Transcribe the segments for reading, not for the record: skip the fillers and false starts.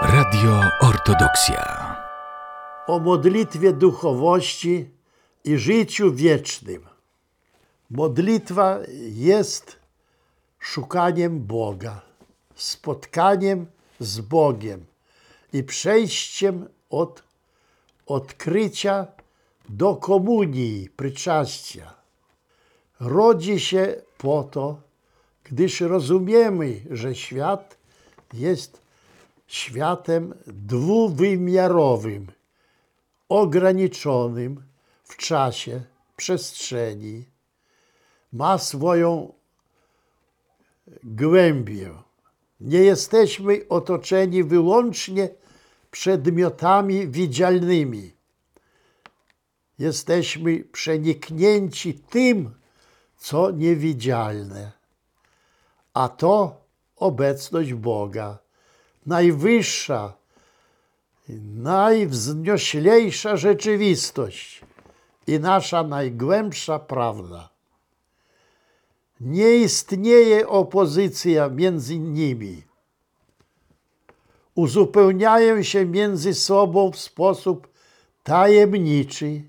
Radio Ortodoksja. O modlitwie duchowości i życiu wiecznym. Modlitwa jest szukaniem Boga, spotkaniem z Bogiem i przejściem od odkrycia do komunii, przyczastia. Rodzi się po to, gdyż rozumiemy, że świat jest światem dwuwymiarowym, ograniczonym w czasie, przestrzeni, ma swoją głębię. Nie jesteśmy otoczeni wyłącznie przedmiotami widzialnymi. Jesteśmy przeniknięci tym, co niewidzialne, a to obecność Boga, najwyższa, najwznioślejsza rzeczywistość i nasza najgłębsza prawda. Nie istnieje opozycja między nimi. Uzupełniają się między sobą w sposób tajemniczy.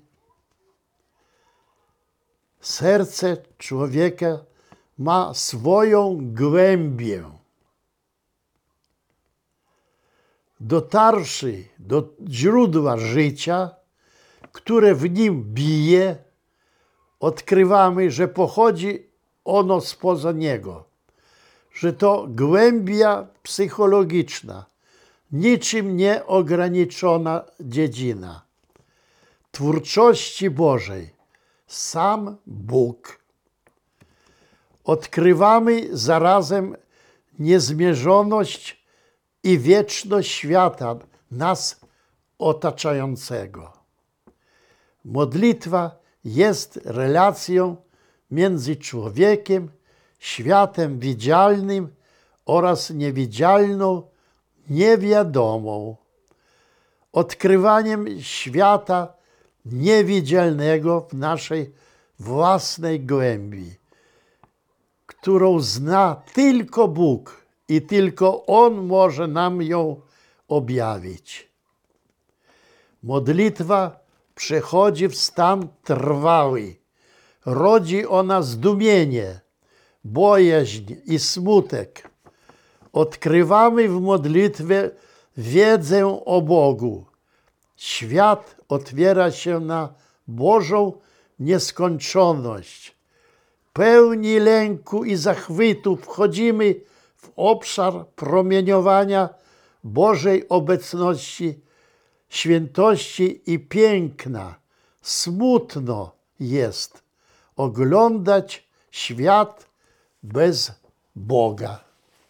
Serce człowieka ma swoją głębię. Dotarszy do źródła życia, które w nim bije, odkrywamy, że pochodzi ono spoza niego, że to głębia psychologiczna, niczym nieograniczona dziedzina twórczości Bożej, sam Bóg. Odkrywamy zarazem niezmierzoność i wieczność świata nas otaczającego. Modlitwa jest relacją między człowiekiem, światem widzialnym oraz niewidzialną, niewiadomą. Odkrywaniem świata niewidzialnego w naszej własnej głębi, którą zna tylko Bóg i tylko On może nam ją objawić. Modlitwa przechodzi w stan trwały. Rodzi ona zdumienie, bojaźń i smutek. Odkrywamy w modlitwie wiedzę o Bogu. Świat otwiera się na Bożą nieskończoność. Pełni lęku i zachwytu wchodzimy w obszar promieniowania Bożej obecności, świętości i piękna. Smutno jest oglądać świat bez Boga.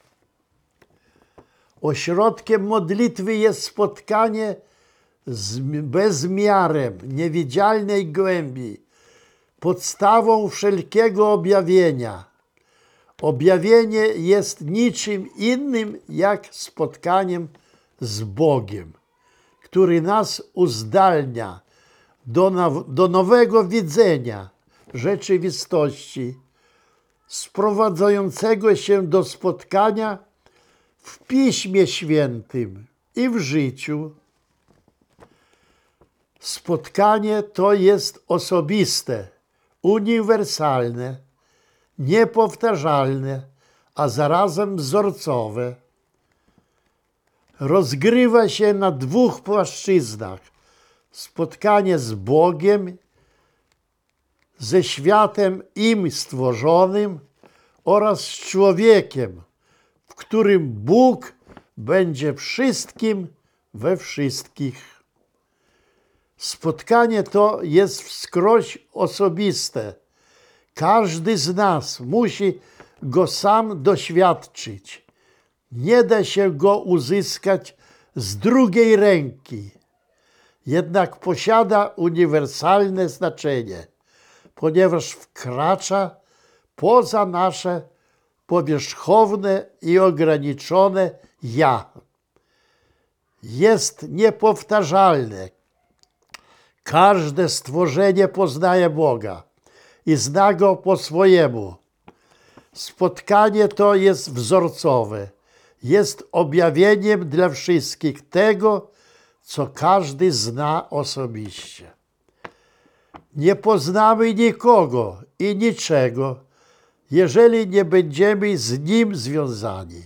Ośrodkiem modlitwy jest spotkanie z bezmiarem niewidzialnej głębi, podstawą wszelkiego objawienia. Objawienie jest niczym innym jak spotkaniem z Bogiem, który nas uzdalnia do nowego widzenia rzeczywistości, sprowadzającego się do spotkania w Piśmie Świętym i w życiu. Spotkanie to jest osobiste, uniwersalne, niepowtarzalne, a zarazem wzorcowe. Rozgrywa się na dwóch płaszczyznach. Spotkanie z Bogiem, ze światem im stworzonym oraz z człowiekiem, w którym Bóg będzie wszystkim we wszystkich. Spotkanie to jest wskroś osobiste. Każdy z nas musi go sam doświadczyć. Nie da się go uzyskać z drugiej ręki. Jednak posiada uniwersalne znaczenie, ponieważ wkracza poza nasze powierzchowne i ograniczone ja. Jest niepowtarzalne. Każde stworzenie poznaje Boga i zna Go po swojemu. Spotkanie to jest wzorcowe. jest objawieniem dla wszystkich tego, co każdy zna osobiście. Nie poznamy nikogo i niczego, jeżeli nie będziemy z Nim związani.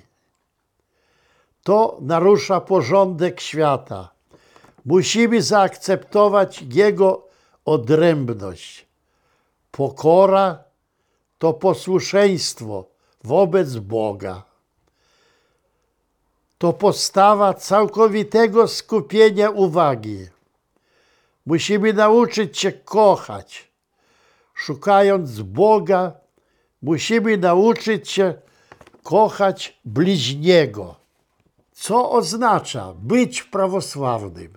To narusza porządek świata. Musimy zaakceptować Jego odrębność. Pokora to posłuszeństwo wobec Boga. To postawa całkowitego skupienia uwagi. Musimy nauczyć się kochać. Szukając Boga, musimy nauczyć się kochać bliźniego. Co oznacza być prawosławnym?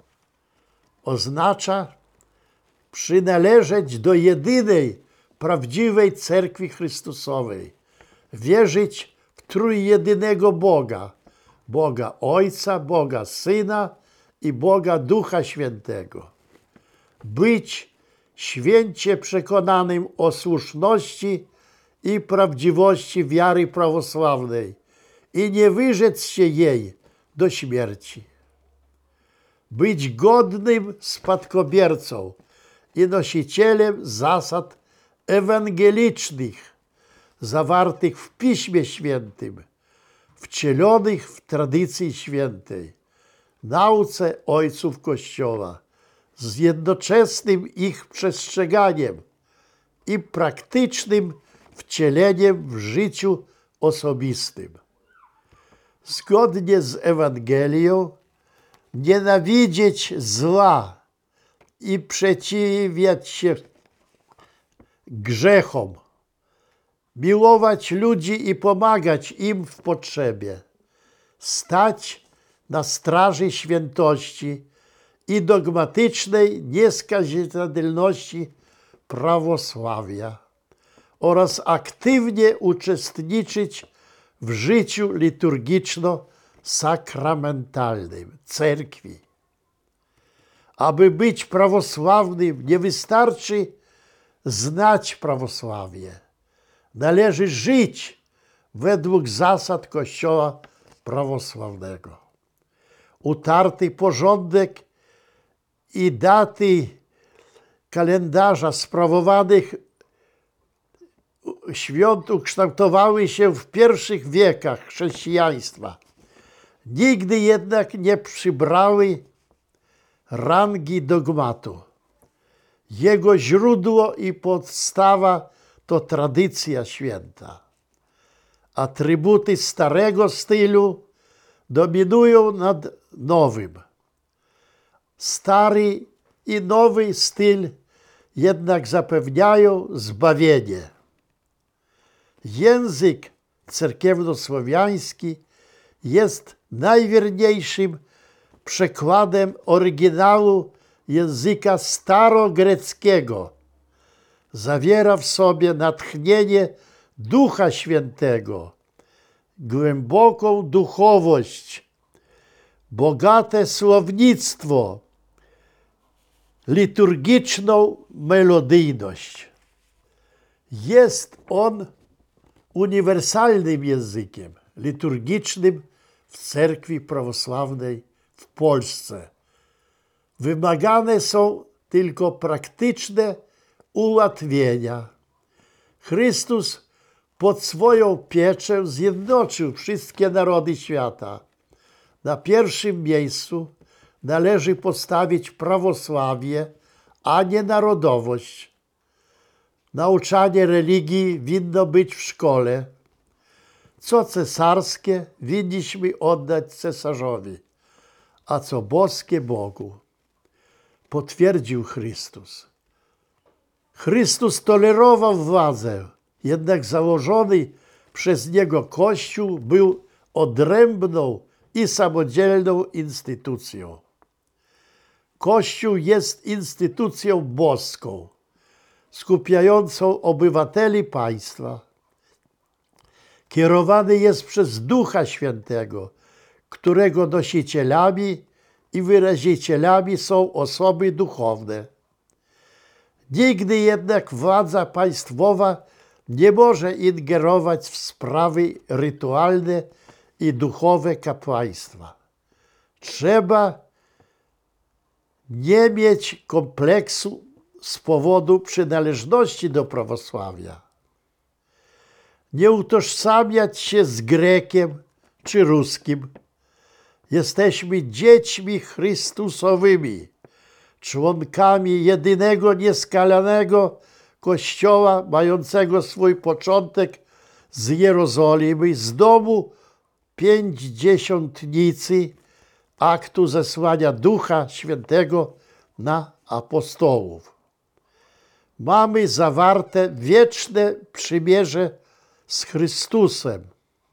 Oznacza przynależeć do jedynej, prawdziwej Cerkwi Chrystusowej. Wierzyć w trójjedynego Boga. Boga Ojca, Boga Syna i Boga Ducha Świętego. Być święcie przekonanym o słuszności i prawdziwości wiary prawosławnej i nie wyrzec się jej do śmierci. Być godnym spadkobiercą i nosicielem zasad ewangelicznych zawartych w Piśmie Świętym, wcielonych w tradycji świętej, nauce ojców Kościoła, z jednoczesnym ich przestrzeganiem i praktycznym wcieleniem w życiu osobistym. Zgodnie z Ewangelią nienawidzieć zła i przeciwiać się grzechom, miłować ludzi i pomagać im w potrzebie, stać na straży świętości i dogmatycznej nieskazitelności prawosławia oraz aktywnie uczestniczyć w życiu liturgiczno-sakramentalnym Cerkwi. Aby być prawosławnym, nie wystarczy znać prawosławie. Należy żyć według zasad Kościoła prawosławnego. Utarty porządek i daty kalendarza sprawowanych świąt ukształtowały się w pierwszych wiekach chrześcijaństwa. Nigdy jednak nie przybrały rangi dogmatu. Jego źródło i podstawa to tradycja święta. Atrybuty starego stylu dominują nad nowym. Stary i nowy styl jednak zapewniają zbawienie. Język cerkiewnosłowiański jest najwierniejszym przekładem oryginału języka starogreckiego. Zawiera w sobie natchnienie Ducha Świętego, głęboką duchowość, bogate słownictwo, liturgiczną melodyjność. Jest on uniwersalnym językiem liturgicznym w Cerkwi Prawosławnej w Polsce. Wymagane są tylko praktyczne ułatwienia. Chrystus pod swoją pieczę zjednoczył wszystkie narody świata. Na pierwszym miejscu należy postawić prawosławie, a nie narodowość. Nauczanie religii winno być w szkole. Co cesarskie winniśmy oddać cesarzowi, a co boskie Bogu. Potwierdził Chrystus. Chrystus tolerował władzę, jednak założony przez Niego Kościół był odrębną i samodzielną instytucją. Kościół jest instytucją boską, skupiającą obywateli państwa. Kierowany jest przez Ducha Świętego, którego nosicielami i wyrazicielami są osoby duchowne. Nigdy jednak władza państwowa nie może ingerować w sprawy rytualne i duchowe kapłaństwa. Trzeba nie mieć kompleksu z powodu przynależności do prawosławia. Nie utożsamiać się z Grekiem czy Ruskim. Jesteśmy dziećmi Chrystusowymi, członkami jedynego nieskalanego Kościoła, mającego swój początek z Jerozolimy, z domu Pięćdziesiątnicy, aktu zesłania Ducha Świętego na apostołów. Mamy zawarte wieczne przymierze z Chrystusem.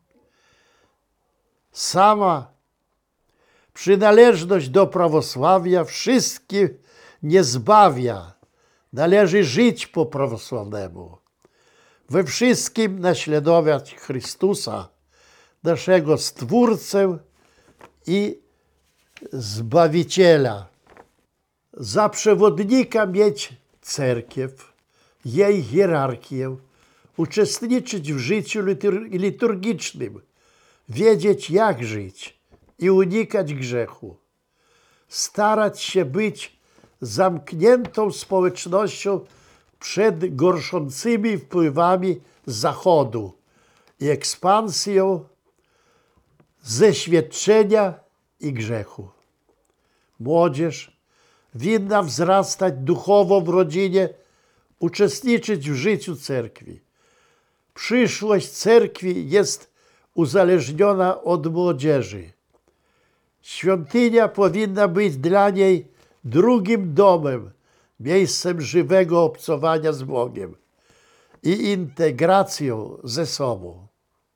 Sama przynależność do prawosławia wszystkich nie zbawia. Należy żyć po prawosławnemu. We wszystkim naśladować Chrystusa, naszego Stwórcę i Zbawiciela. Za przewodnika mieć cerkiew, jej hierarchię, uczestniczyć w życiu liturgicznym, wiedzieć jak żyć i unikać grzechu. Starać się być zamkniętą społecznością przed gorszącymi wpływami Zachodu i ekspansją zeświadczenia i grzechu. Młodzież winna wzrastać duchowo w rodzinie, uczestniczyć w życiu cerkwi. Przyszłość cerkwi jest uzależniona od młodzieży. Świątynia powinna być dla niej drugim domem, miejscem żywego obcowania z Bogiem i integracją ze sobą.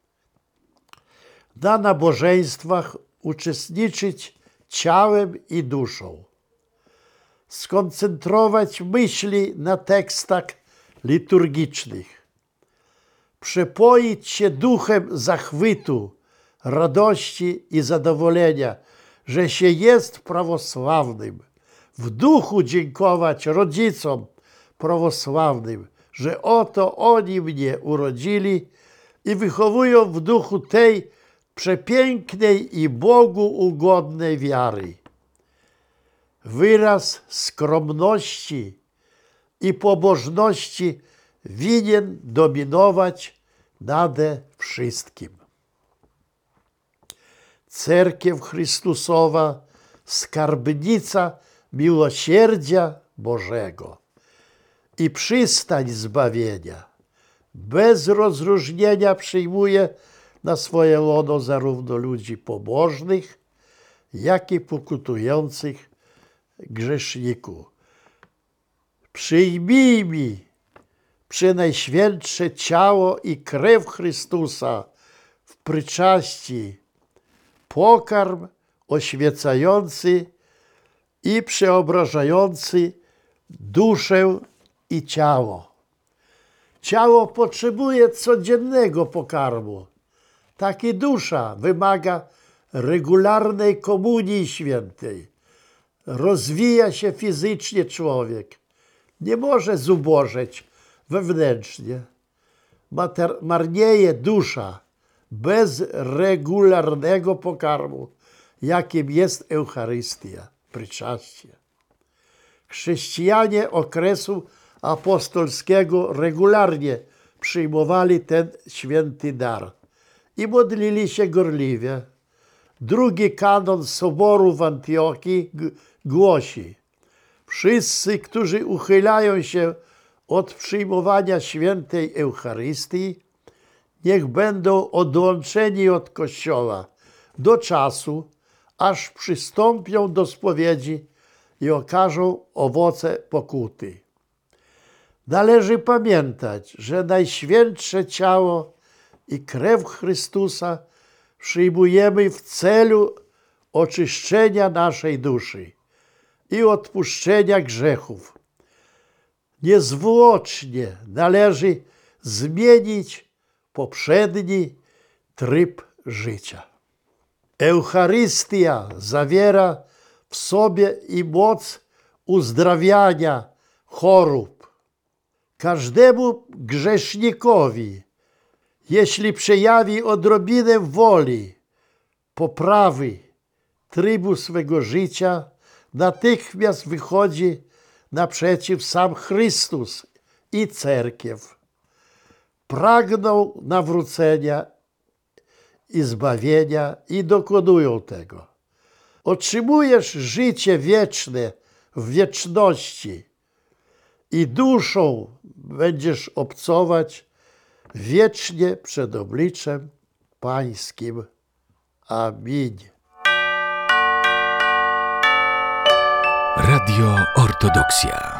Na nabożeństwach uczestniczyć ciałem i duszą. Skoncentrować myśli na tekstach liturgicznych. Przepoić się duchem zachwytu, radości i zadowolenia, że się jest prawosławnym. W duchu dziękować rodzicom prawosławnym, że oto oni mnie urodzili i wychowują w duchu tej przepięknej i Bogu ugodnej wiary. Wyraz skromności i pobożności winien dominować nade wszystkim. Cerkiew Chrystusowa, skarbnica miłosierdzia Bożego i przystań zbawienia, bez rozróżnienia przyjmuje na swoje łono zarówno ludzi pobożnych, jak i pokutujących grzeszników. Przyjmijmy przenajświętsze ciało i krew Chrystusa w pryczaści, pokarm oświecający i przeobrażający duszę i ciało. Ciało potrzebuje codziennego pokarmu, tak i dusza wymaga regularnej komunii świętej. Rozwija się fizycznie człowiek, nie może zubożeć wewnętrznie. Marnieje dusza bez regularnego pokarmu, jakim jest Eucharystia, pryczaście. Chrześcijanie okresu apostolskiego regularnie przyjmowali ten święty dar i modlili się gorliwie. Drugi kanon Soboru w Antiochii głosi: wszyscy, którzy uchylają się od przyjmowania świętej Eucharystii, niech będą odłączeni od Kościoła do czasu, aż przystąpią do spowiedzi i okażą owoce pokuty. Należy pamiętać, że najświętsze ciało i krew Chrystusa przyjmujemy w celu oczyszczenia naszej duszy i odpuszczenia grzechów. Niezwłocznie należy zmienić poprzedni tryb życia. Eucharystia zawiera w sobie i moc uzdrawiania chorób. Każdemu grzesznikowi, jeśli przejawi odrobinę woli, poprawy trybu swego życia natychmiast wychodzi naprzeciw sam Chrystus i Cerkiew. Pragną nawrócenia i zbawienia i dokonują tego. Otrzymujesz życie wieczne w wieczności i duszą będziesz obcować wiecznie przed obliczem Pańskim. Amin. Radio Ortodoksja.